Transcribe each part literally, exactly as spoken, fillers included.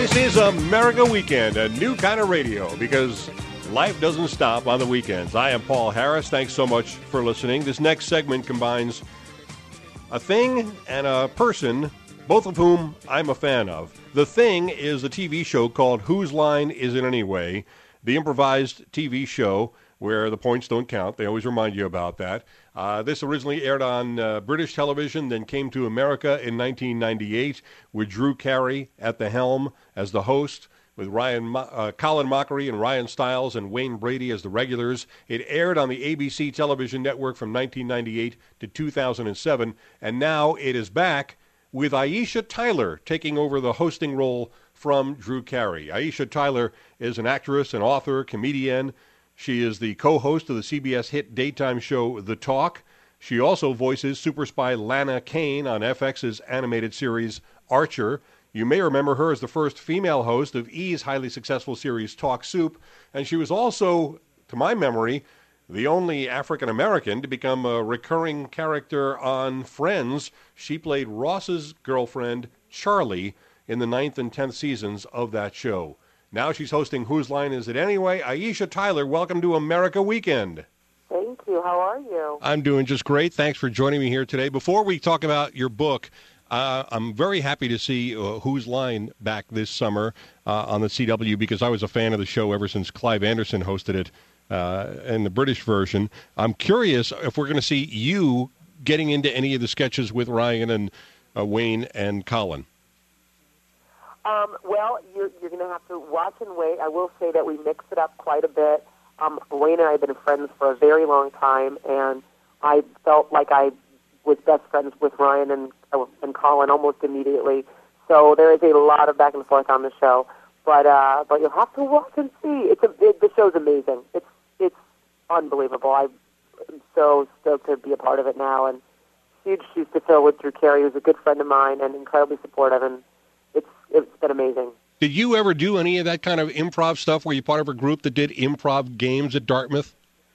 This is America Weekend, a new kind of radio, because life doesn't stop on the weekends. I am Paul Harris. Thanks so much for listening. This next segment combines a thing and a person, both of whom I'm a fan of. The Thing is a T V show called Whose Line Is It Anyway? The improvised T V show where the points don't count. They always remind you about that. Uh, this originally aired on uh, British television, then came to America in nineteen ninety-eight with Drew Carey at the helm as the host, with Ryan, uh, Colin Mockery and Ryan Stiles and Wayne Brady as the regulars. It aired on the A B C television network from nineteen ninety-eight to two thousand seven, and now it is back with Aisha Tyler taking over the hosting role from Drew Carey. Aisha Tyler is an actress, an author, comedian. She is the co-host of the C B S hit daytime show The Talk. She also voices super spy Lana Kane on F X's animated series Archer. You may remember her as the first female host of E's highly successful series Talk Soup, and she was also, to my memory, the only African-American to become a recurring character on Friends. She played Ross's girlfriend, Charlie, in the ninth and tenth seasons of that show. Now she's hosting Whose Line Is It Anyway? Aisha Tyler, welcome to America Weekend. Thank you. How are you? I'm doing just great. Thanks for joining me here today. Before we talk about your book, uh, I'm very happy to see uh, Whose Line back this summer uh, on the C W, because I was a fan of the show ever since Clive Anderson hosted it uh, in the British version. I'm curious if we're going to see you getting into any of the sketches with Ryan and uh, Wayne and Colin. Um, well, you're, you're going to have to watch and wait. I will say that we mix it up quite a bit. Um, Wayne and I have been friends for a very long time, and I felt like I was best friends with Ryan and uh, and Colin almost immediately. So there is a lot of back and forth on the show, but uh, but you'll have to watch and see. It's a it, the show's amazing. It's it's unbelievable. I'm so stoked to be a part of it now, and huge shoes to fill with Drew Carey, who's a good friend of mine and incredibly supportive, and it's it's been amazing. Did you ever do any of that kind of improv stuff? Were you part of a group that did improv games at Dartmouth?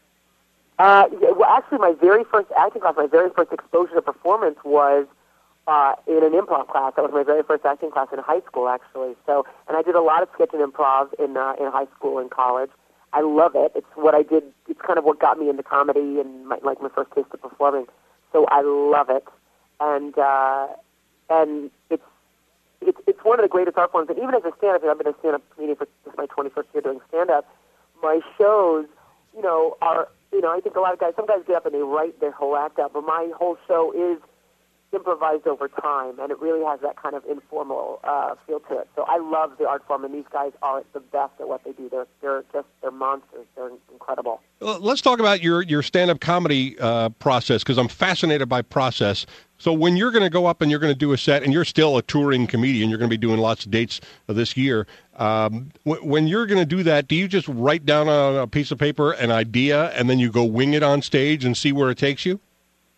Uh, yeah, well, actually, my very first acting class, my very first exposure to performance was uh, in an improv class. That was my very first acting class in high school, actually. So, and I did a lot of sketch and improv in uh, in high school and college. I love it. It's what I did. It's kind of what got me into comedy and my, like my first taste of performing. So I love it, and uh, and it's. It's, it's one of the greatest art forms, and even as a stand-up, I've been a stand-up comedian for this is my twenty-first year doing stand-up, my shows, you know, are, you know, I think a lot of guys, some guys get up and they write their whole act out, but my whole show is improvised over time, and it really has that kind of informal uh, feel to it. So I love the art form, and these guys are the best at what they do. They're, they're just, they're monsters. They're incredible. Well, let's talk about your, your stand-up comedy uh, process, because I'm fascinated by process. So when you're going to go up and you're going to do a set, and you're still a touring comedian, you're going to be doing lots of dates this year. Um, w- when you're going to do that, do you just write down on a piece of paper an idea, and then you go wing it on stage and see where it takes you?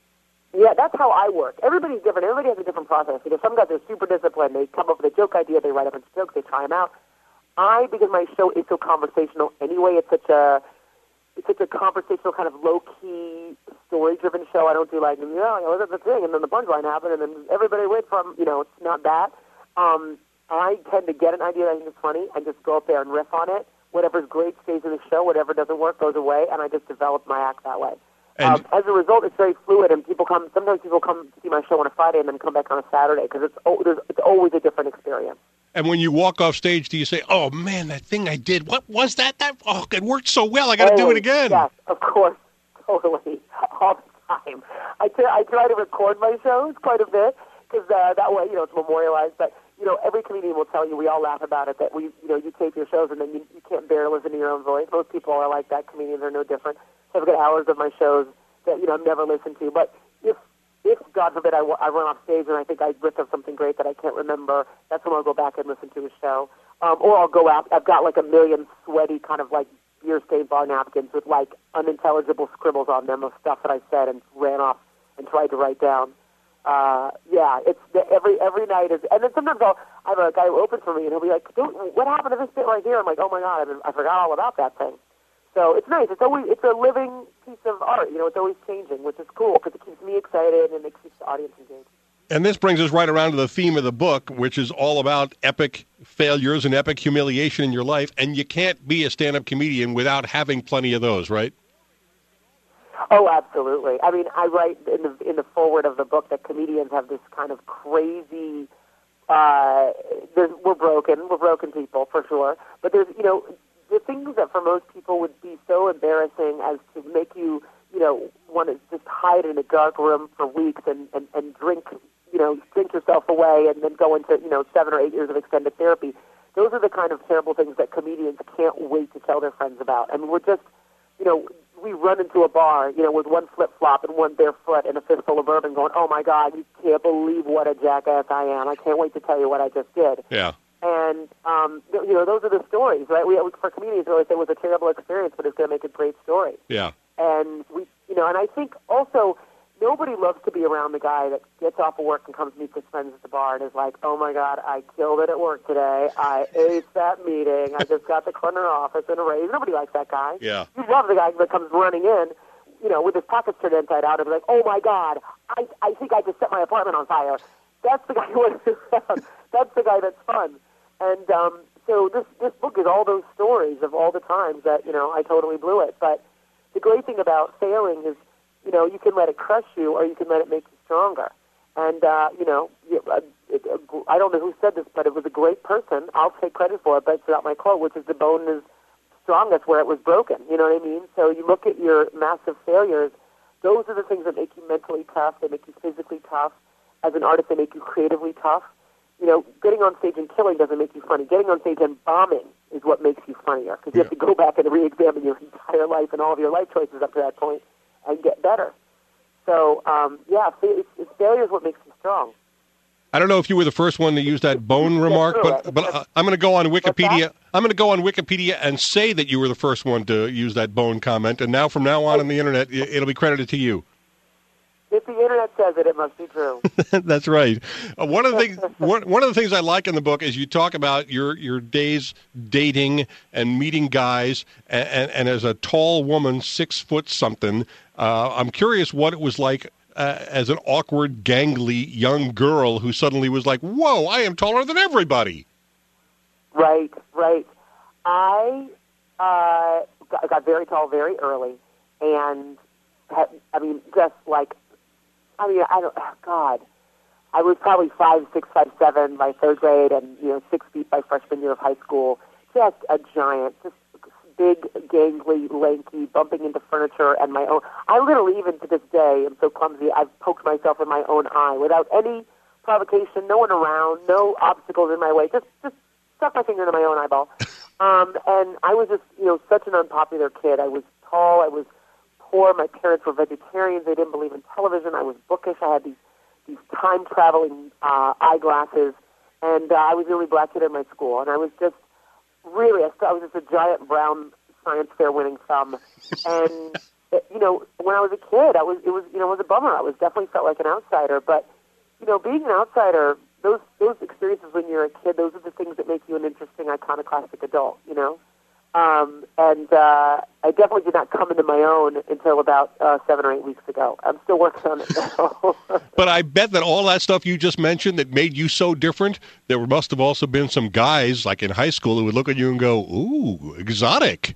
Yeah, that's how I work. Everybody's different. Everybody has a different process. Because some guys are super disciplined. They come up with a joke idea. They write a bunch of jokes. They try them out. I, because my show is so conversational anyway, it's such a it's such a conversational kind of low-key, story-driven show. I don't do like, yeah, you know, that's the thing, and then the punchline happened, and then everybody went from, you know, it's not that. Um, I tend to get an idea that I think is funny and just go up there and riff on it. Whatever's great stays in the show. Whatever doesn't work goes away, and I just develop my act that way. Um, as a result, it's very fluid, and people come. Sometimes people come see my show on a Friday and then come back on a Saturday because it's oh, there's, it's always a different experience. And when you walk off stage, do you say, "Oh man, that thing I did, what was that? That oh, it worked so well. I got to do it again." Yes, of course, totally, all the time. I, t- I try to record my shows quite a bit because uh, that way, you know, it's memorialized. But you know, every comedian will tell you, we all laugh about it, that we, you know, you tape your shows and then you, you can't bear to listen to your own voice. Most people are like that. Comedians are no different. So I've got hours of my shows that, you know, I've never listened to. But if, if God forbid, I, I run off stage and I think I ripped up something great that I can't remember, that's when I'll go back and listen to a show. Um, or I'll go out, I've got like a million sweaty kind of like beer-stained bar napkins with like unintelligible scribbles on them of stuff that I said and ran off and tried to write down. Uh, yeah, it's the, every every night is, and then sometimes I'll I have a guy who opens for me and he'll be like, "Dude, what happened to this bit right here?" I'm like, "Oh my God, I, I forgot all about that thing." So it's nice. It's always it's a living piece of art. You know, it's always changing, which is cool because it keeps me excited and it keeps the audience engaged. And this brings us right around to the theme of the book, which is all about epic failures and epic humiliation in your life, and you can't be a stand-up comedian without having plenty of those, right? Oh, absolutely. I mean, I write in the in the foreword of the book that comedians have this kind of crazy. Uh, we're broken. We're broken people for sure. But there's, you know, the things that for most people would be so embarrassing as to make you, you know, want to just hide in a dark room for weeks and, and, and drink, you know, drink yourself away and then go into, you know, seven or eight years of extended therapy. Those are the kind of terrible things that comedians can't wait to tell their friends about. I mean, we're just, you know, we run into a bar, you know, with one flip-flop and one bare foot and a fistful of bourbon going, oh, my God, you can't believe what a jackass I am. I can't wait to tell you what I just did. Yeah. And, um, you know, those are the stories, right? We, for comedians, we always say it was a terrible experience, but it's going to make a great story. Yeah. And, we, you know, and I think also nobody loves to be around the guy that gets off of work and comes meet his friends at the bar and is like, oh, my God, I killed it at work today. I aced that meeting. I just got the corner office in a raise. Nobody likes that guy. Yeah. You love the guy that comes running in, you know, with his pockets turned inside out and be like, oh, my God, I, I think I just set my apartment on fire. That's the guy who wants to around. That's the guy that's fun. And um, so this, this book is all those stories of all the times that, you know, I totally blew it. But the great thing about failing is, you know, you can let it crush you or you can let it make you stronger. And, uh, you know, uh, it, uh, I don't know who said this, but it was a great person. I'll take credit for it, but it's not my quote, which is the bone is strongest where it was broken. You know what I mean? So you look at your massive failures, those are the things that make you mentally tough. They make you physically tough. As an artist, they make you creatively tough. You know, getting on stage and killing doesn't make you funny. Getting on stage and bombing is what makes you funnier because you have to go back and re-examine your entire life and all of your life choices up to that point and get better. So, um, yeah, it's, it's failure is what makes you strong. I don't know if you were the first one to use that bone remark, but but uh, I'm going to go on Wikipedia. I'm going to go on Wikipedia and say that you were the first one to use that bone comment, and now from now on on the internet, it'll be credited to you. If the internet says it, it must be true. That's right. Uh, one of the things one, one of the things I like in the book is you talk about your, your days dating and meeting guys, and, and, and as a tall woman, six foot something, uh, I'm curious what it was like uh, as an awkward, gangly young girl who suddenly was like, "Whoa, I am taller than everybody." Right, right. I uh, got, got very tall very early, and had, I mean, just like. I mean, I don't. Oh God, I was probably five, six, five, seven by third grade, and you know, six feet by freshman year of high school. Just a giant, just big, gangly, lanky, bumping into furniture and my own. I literally, even to this day, am so clumsy. I've poked myself in my own eye without any provocation, no one around, no obstacles in my way. Just, just stuck my finger into my own eyeball. Um, and I was just, you know, such an unpopular kid. I was tall. I was poor. My parents were vegetarians. They didn't believe in television. I was bookish. I had these these time-traveling uh, eyeglasses, and uh, I was the only black kid in my school. And I was just really, I was just a giant brown science fair winning thumb. And it, you know, when I was a kid, I was it was you know it was a bummer. I was definitely felt like an outsider. But you know, being an outsider, those those experiences when you're a kid, those are the things that make you an interesting iconoclastic adult. You know. Um, and uh, I definitely did not come into my own until about uh, seven or eight weeks ago. I'm still working on it now. But I bet that all that stuff you just mentioned that made you so different, there must have also been some guys, like in high school, who would look at you and go, ooh, exotic.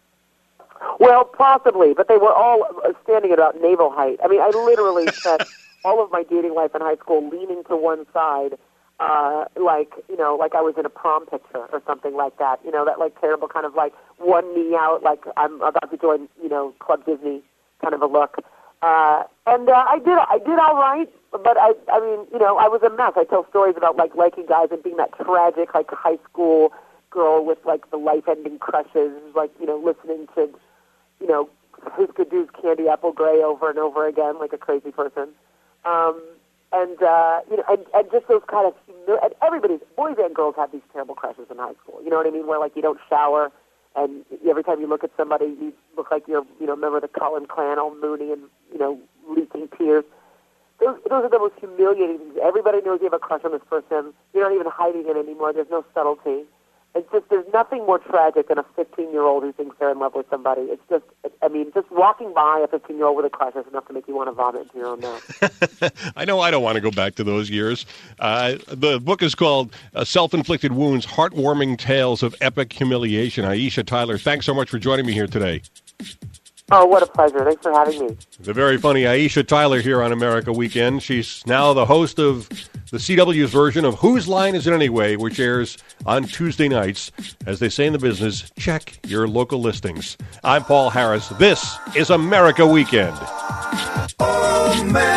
Well, possibly, but they were all standing at about navel height. I mean, I literally spent all of my dating life in high school leaning to one side, Uh, like, you know, like I was in a prom picture or something like that, you know, that like terrible kind of like one knee out, like I'm about to join, you know, Club Disney kind of a look. Uh, and uh, I did, I did all right, but I, I mean, you know, I was a mess. I tell stories about like liking guys and being that tragic, like high school girl with like the life-ending crushes, like, you know, listening to, you know, Who's Good Dude's Candy Apple Gray over and over again, like a crazy person. Um, And, uh, you know, and, and just those kind of, and everybody's, boys and girls have these terrible crushes in high school. You know what I mean? Where, like, you don't shower, and every time you look at somebody, you look like you're, you know, a member of the Cullen Clan, all moony and, you know, leaking tears. Those, those are the most humiliating things. Everybody knows you have a crush on this person. You're not even hiding it anymore. There's no subtlety. It's just, there's nothing more tragic than a fifteen-year-old who thinks they're in love with somebody. It's just, I mean, just walking by a fifteen-year-old with a crush is enough to make you want to vomit into your own mouth. I know I don't want to go back to those years. Uh, the book is called uh, Self-Inflicted Wounds, Heartwarming Tales of Epic Humiliation. Aisha Tyler, thanks so much for joining me here today. Oh, what a pleasure. Thanks for having me. The very funny Aisha Tyler here on America Weekend. She's now the host of the C W's version of Whose Line Is It Anyway, which airs on Tuesday nights. As they say in the business, check your local listings. I'm Paul Harris. This is America Weekend. Oh, man.